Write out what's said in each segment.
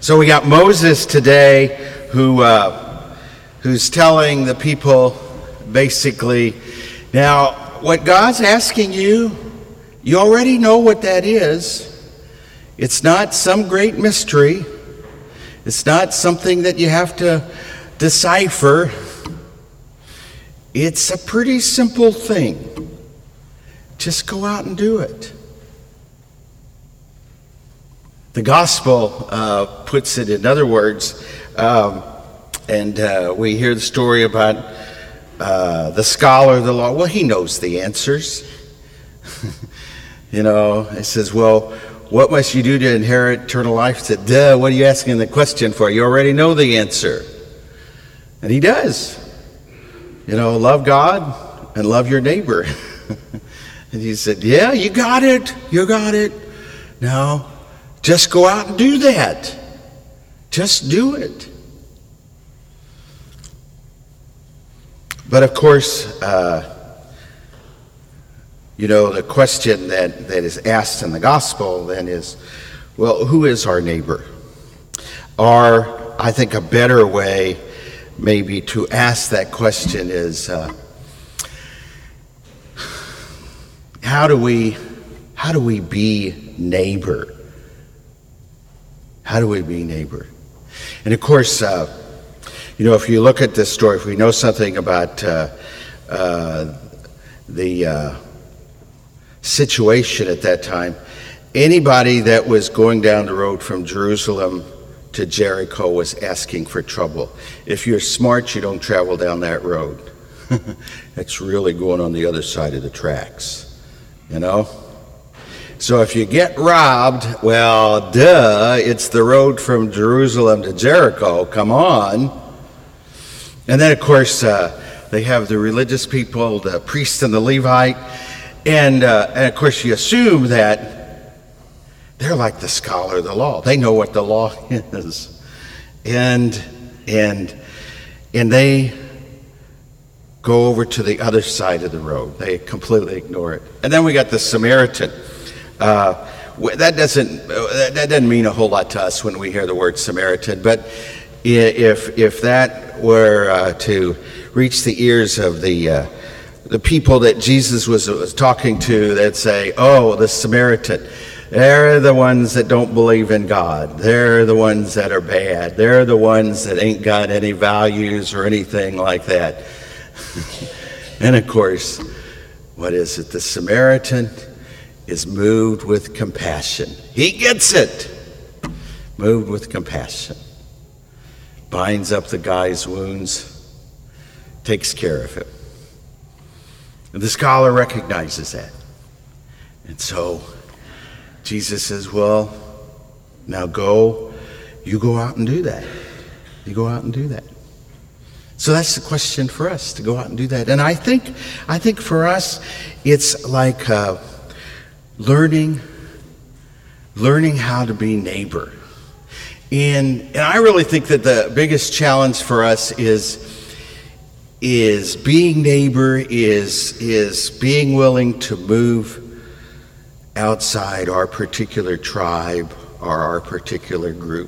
So we got Moses today who's telling the people basically, now what God's asking you, you already know what that is. It's not some great mystery. It's not something that you have to decipher. It's a pretty simple thing. Just go out and do it. The gospel puts it in other words, and we hear the story about the scholar of the law. Well, he knows the answers. It says, well, what must you do to inherit eternal life? I said, duh, what are you asking the question for? You already know the answer. And he does. Love God and love your neighbor. And he said, yeah, you got it. Now, just go out and do that. Just do it. But of course, the question that is asked in the gospel then is, well, who is our neighbor? Or I think a better way maybe to ask that question is, how do we be neighbor? How do we be neighbor? And of course, if you look at this story, if we know something about the situation at that time, anybody that was going down the road from Jerusalem to Jericho was asking for trouble. If you're smart, you don't travel down that road. It's really going on the other side of the tracks, So if you get robbed, well, duh, it's the road from Jerusalem to Jericho, come on. And then, of course, they have the religious people, the priest and the Levite, and of course you assume that they're like the scholar of the law. They know what the law is. And they go over to the other side of the road. They completely ignore it. And then we got the Samaritan. That doesn't mean a whole lot to us when we hear the word Samaritan, but if that were to reach the ears of the people that Jesus was talking to, they'd say, oh, the Samaritan, they're the ones that don't believe in God. They're the ones that are bad. They're the ones that ain't got any values or anything like that. And of course, what is it? The Samaritan is moved with compassion. He gets it. Moved with compassion. Binds up the guy's wounds. Takes care of him. And the scholar recognizes that. And so Jesus says, well, now you go out and do that. You go out and do that. So that's the question for us, to go out and do that. And I think for us, it's like learning how to be neighbor. And I really think that the biggest challenge for us is being neighbor, is being willing to move outside our particular tribe or our particular group.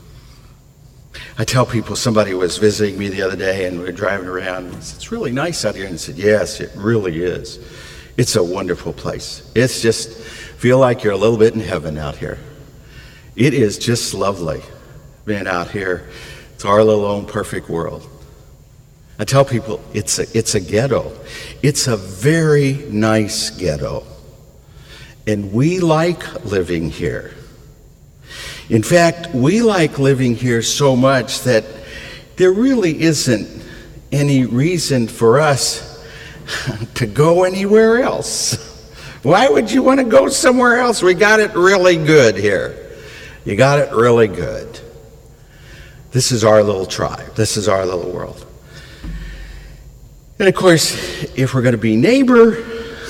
I tell people, somebody was visiting me the other day and we were driving around and said, it's really nice out here. And I said, yes, it really is. It's a wonderful place. It's just, feel like you're a little bit in heaven out here. It is just lovely being out here. It's our little own perfect world. I tell people it's a ghetto. It's a very nice ghetto. And we like living here. In fact, we like living here so much that there really isn't any reason for us to go anywhere else. Why would you want to go somewhere else? We got it really good here. You got it really good. This is our little tribe. This is our little world. And of course, if we're going to be neighbor,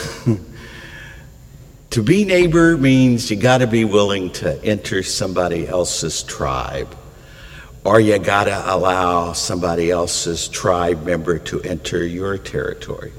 to be neighbor means you got to be willing to enter somebody else's tribe, or you got to allow somebody else's tribe member to enter your territory.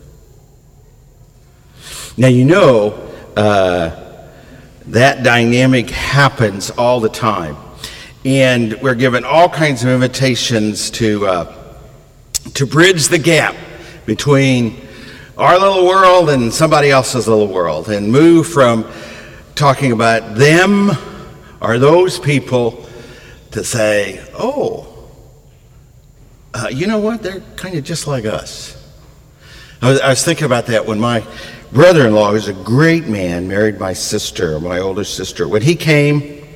Now, that dynamic happens all the time. And we're given all kinds of invitations to bridge the gap between our little world and somebody else's little world, and move from talking about them or those people to say, oh, you know what? They're kind of just like us. I was thinking about that when my brother-in-law, who's a great man, married my sister, my older sister. When he came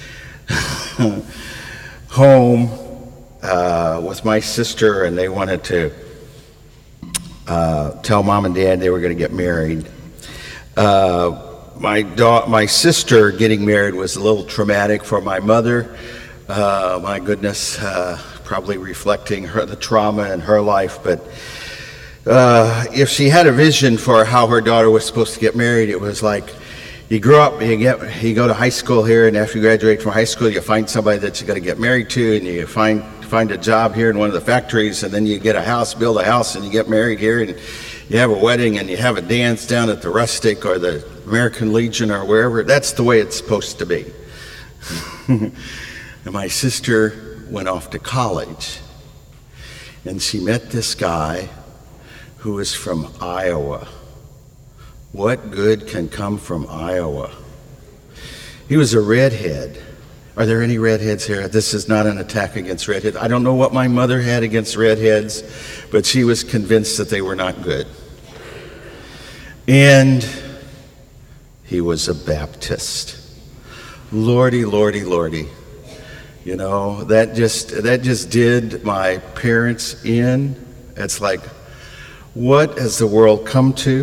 home with my sister, and they wanted to tell mom and dad they were going to get married. My sister getting married was a little traumatic for my mother. My goodness, probably reflecting the trauma in her life. But if she had a vision for how her daughter was supposed to get married, it was like, you grow up, you go to high school here, and after you graduate from high school, you find somebody that you're going to get married to, and you find a job here in one of the factories, and then you get a house, build a house, and you get married here, and you have a wedding, and you have a dance down at the Rustic or the American Legion or wherever. That's the way it's supposed to be. And my sister went off to college, and she met this guy who was from Iowa. What good can come from Iowa? He was a redhead. Are there any redheads here? This is not an attack against redheads. I don't know what my mother had against redheads, but she was convinced that they were not good. And he was a Baptist. Lordy, lordy, lordy. You know, that just did my parents in. It's like, what has the world come to?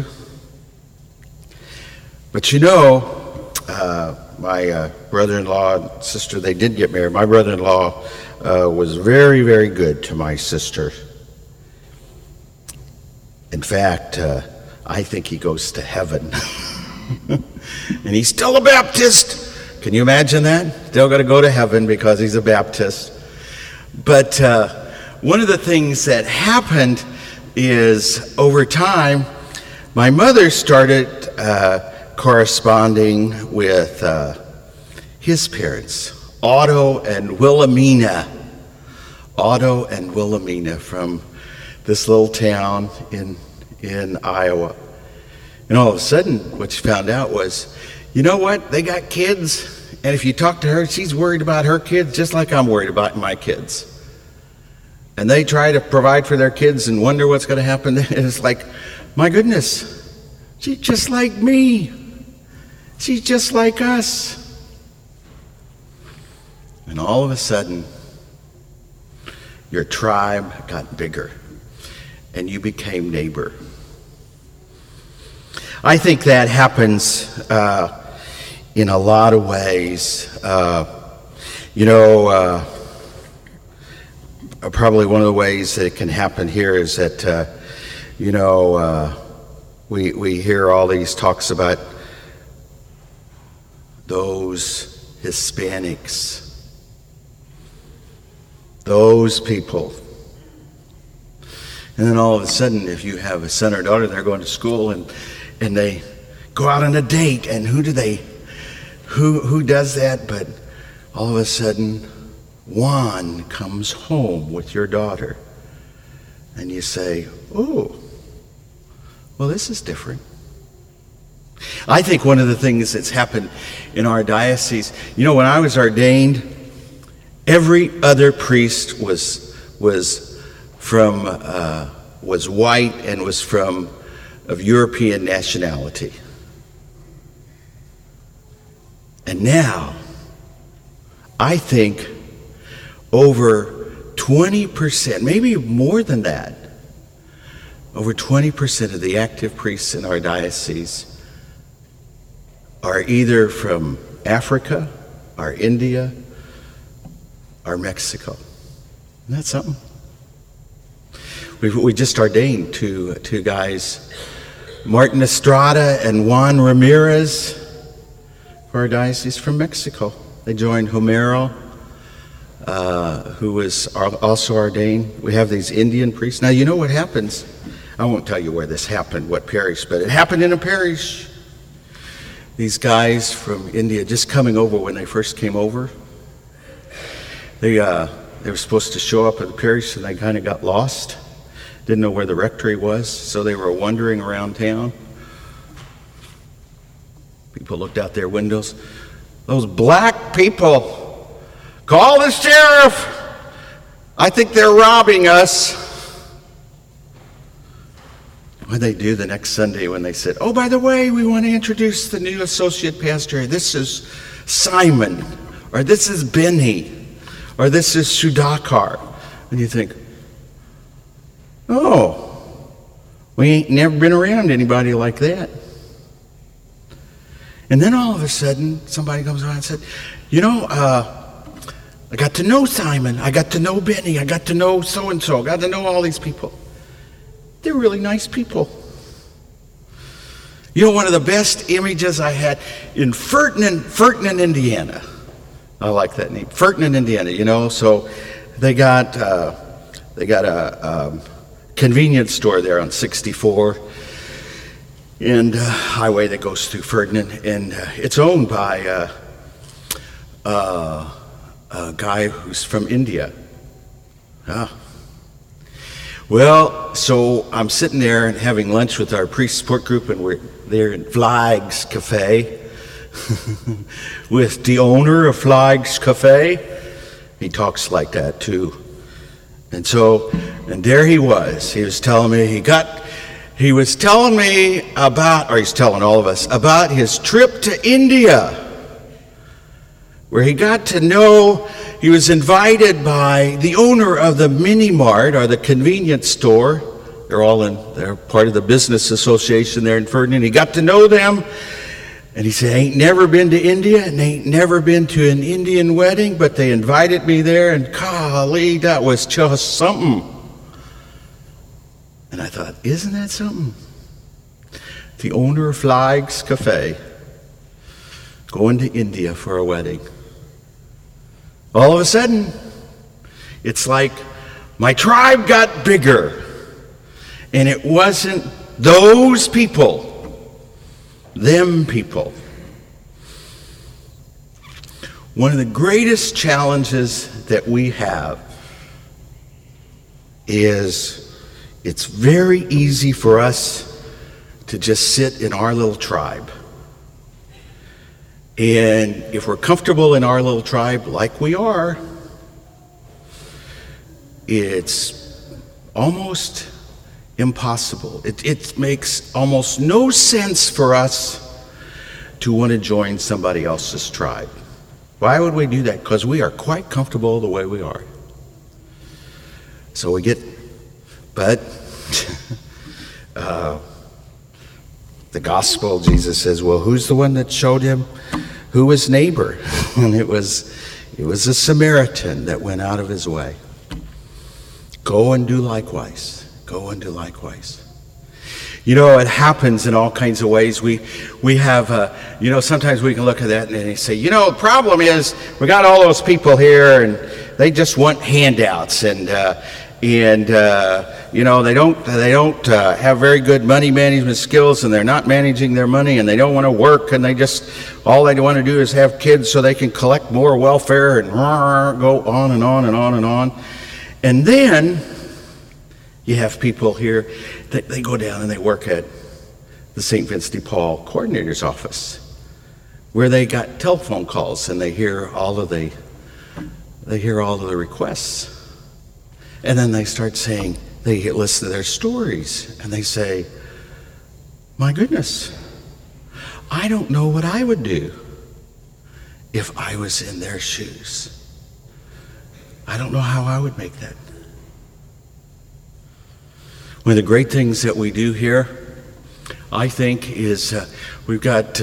But you know, my brother-in-law and sister, they did get married. My brother-in-law was very, very good to my sister. In fact, I think he goes to heaven. And he's still a Baptist. Can you imagine that? Still got to go to heaven because he's a Baptist. But one of the things that happened is, over time, my mother started corresponding with his parents, Otto and Wilhelmina. Otto and Wilhelmina from this little town in Iowa. And all of a sudden, what she found out was, you know what? They got kids, and if you talk to her, she's worried about her kids just like I'm worried about my kids. And they try to provide for their kids and wonder what's going to happen. And it's like, my goodness, she's just like me. She's just like us. And all of a sudden, your tribe got bigger, and you became neighbor. I think that happens in a lot of ways. Probably one of the ways that it can happen here is that, we hear all these talks about those Hispanics, those people. And then all of a sudden, if you have a son or daughter, they're going to school and they go out on a date, and who does that? But all of a sudden, Juan comes home with your daughter, and you say, oh, well, this is different. I think one of the things that's happened in our diocese, when I was ordained, every other priest was white and was of European nationality. And now, I think over 20%, maybe more than that, over 20% of the active priests in our diocese are either from Africa, or India, or Mexico. Isn't that something? We just ordained two guys, Martin Estrada and Juan Ramirez, for our diocese from Mexico. They joined Homero, who was also ordained. We have these Indian priests. Now, you know what happens? I won't tell you where this happened, what parish, but it happened in a parish. These guys from India just coming over when they first came over. They were supposed to show up at the parish, and they kind of got lost. Didn't know where the rectory was, so they were wandering around town. People looked out their windows. Those black people, call the sheriff. I think they're robbing us. What did they do the next Sunday when they said, oh, by the way, we want to introduce the new associate pastor. This is Simon, or this is Benny, or this is Sudhakar. And you think, oh, we ain't never been around anybody like that. And then all of a sudden, somebody comes around and said, you know, I got to know Simon, I got to know Benny, I got to know so-and-so, I got to know all these people. They're really nice people. You know, one of the best images I had in Ferdinand, Indiana. I like that name, Ferdinand, Indiana. You know, so they got a convenience store there on 64 and highway that goes through Ferdinand, and it's owned by a guy who's from India. Well, so I'm sitting there and having lunch with our priest support group, and we're there in Flags Cafe with the owner of Flags Cafe. He talks like that too. And there he was. He was telling me he's telling all of us about his trip to India, where he got to know. He was invited by the owner of the mini mart, or the convenience store. They're part of the business association there in Ferdinand. He got to know them, and he said, I ain't never been to India, and ain't never been to an Indian wedding, but they invited me there, and golly, that was just something. And I thought, isn't that something? The owner of Flags Cafe going to India for a wedding. All of a sudden, it's like my tribe got bigger. And it wasn't those people, them people. One of the greatest challenges that we have is it's very easy for us to just sit in our little tribe. And if we're comfortable in our little tribe like we are, it's almost impossible. It makes almost no sense for us to want to join somebody else's tribe. Why would we do that? Because we are quite comfortable the way we are. So but the gospel, Jesus says, well, who's the one that showed him who was neighbor? And it was a Samaritan that went out of his way. Go and do likewise. Go and do likewise. You know, it happens in all kinds of ways. We have, sometimes we can look at that and they say, the problem is we got all those people here and they just want handouts and they don't have very good money management skills, and they're not managing their money, and they don't want to work, and all they want to do is have kids so they can collect more welfare and go on and on and on and on. And then you have people here that they go down and they work at the St. Vincent de Paul coordinator's office, where they got telephone calls and they hear all of the requests. And then they start saying, they listen to their stories, and they say, my goodness, I don't know what I would do if I was in their shoes. I don't know how I would make that. One of the great things that we do here, I think, is we've got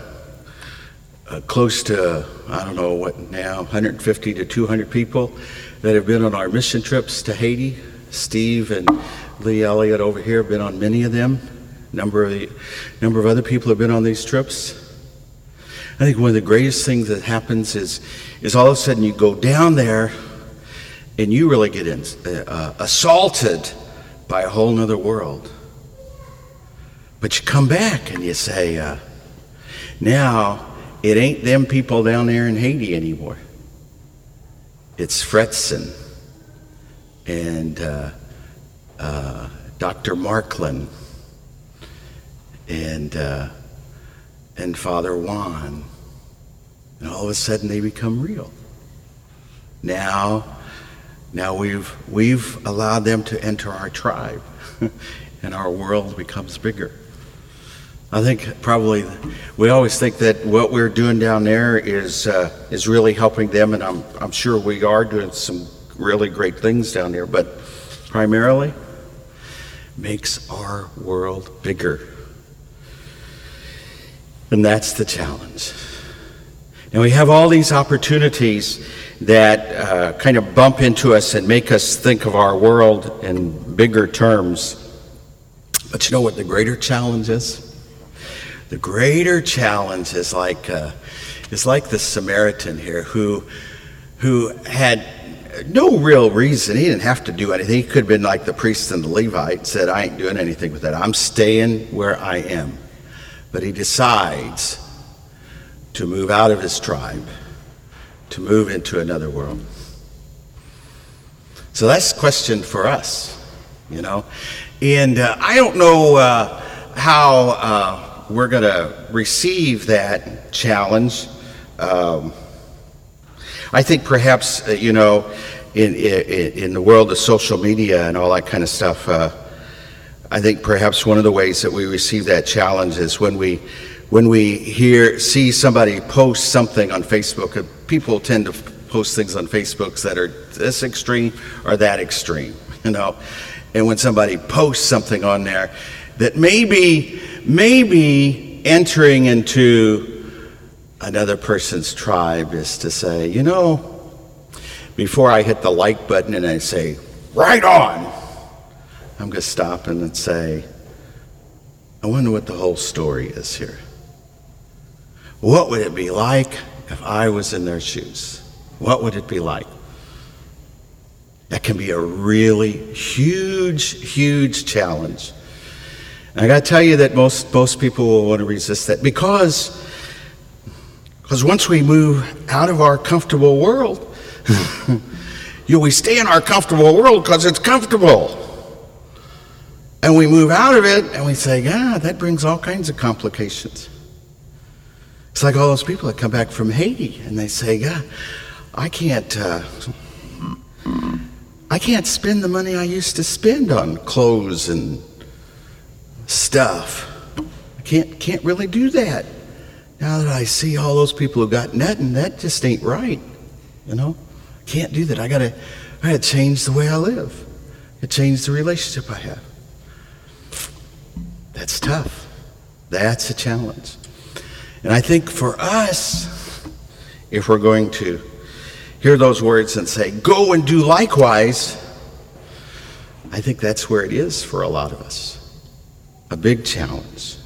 close to, 150 to 200 people that have been on our mission trips to Haiti. Steve and Lee Elliott over here have been on many of them. Number of other people have been on these trips. I think one of the greatest things that happens is all of a sudden you go down there and you really get assaulted by a whole nother world. But you come back and you say, now it ain't them people down there in Haiti anymore. it's Fretzen and Dr. Marklin and Father Juan. And all of a sudden they become real. Now we've allowed them to enter our tribe and our world becomes bigger. I think probably we always think that what we're doing down there is really helping them, and I'm sure we are doing some really great things down there, but primarily makes our world bigger. And that's the challenge. And we have all these opportunities that kind of bump into us and make us think of our world in bigger terms. But you know what the greater challenge is? The greater challenge is like the Samaritan here who had no real reason. He didn't have to do anything. He could have been like the priest and the Levite, said, I ain't doing anything with that. I'm staying where I am. But he decides to move out of his tribe, to move into another world. So that's a question for us, you know. And I don't know how we're going to receive that challenge. I think perhaps, you know, in the world of social media and all that kind of stuff, I think perhaps one of the ways that we receive that challenge is when we see somebody post something on Facebook. People tend to post things on Facebook that are this extreme or that extreme, you know. And when somebody posts something on there that maybe entering into another person's tribe is to say, you know, before I hit the like button and I say, right on, I'm going to stop and say, I wonder what the whole story is here. What would it be like if I was in their shoes? What would it be like? That can be a really huge challenge. And I got to tell you that most people will want to resist that because once we move out of our comfortable world, we stay in our comfortable world because it's comfortable. And we move out of it and we say, yeah, that brings all kinds of complications. It's like all those people that come back from Haiti and they say, yeah, I can't spend the money I used to spend on clothes and stuff. I can't really do that. Now that I see all those people who got nothing, that just ain't right. You know, I can't do that. I gotta change the way I live. I change the relationship I have. That's tough. That's a challenge. And I think for us, if we're going to hear those words and say, go and do likewise, I think that's where it is for a lot of us. A big challenge.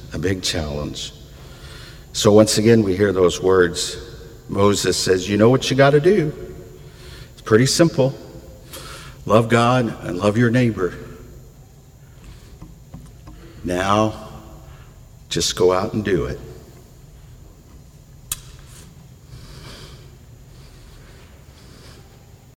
So once again, we hear those words. Moses says, you know what you got to do. It's pretty simple. Love God and love your neighbor. Now, just go out and do it.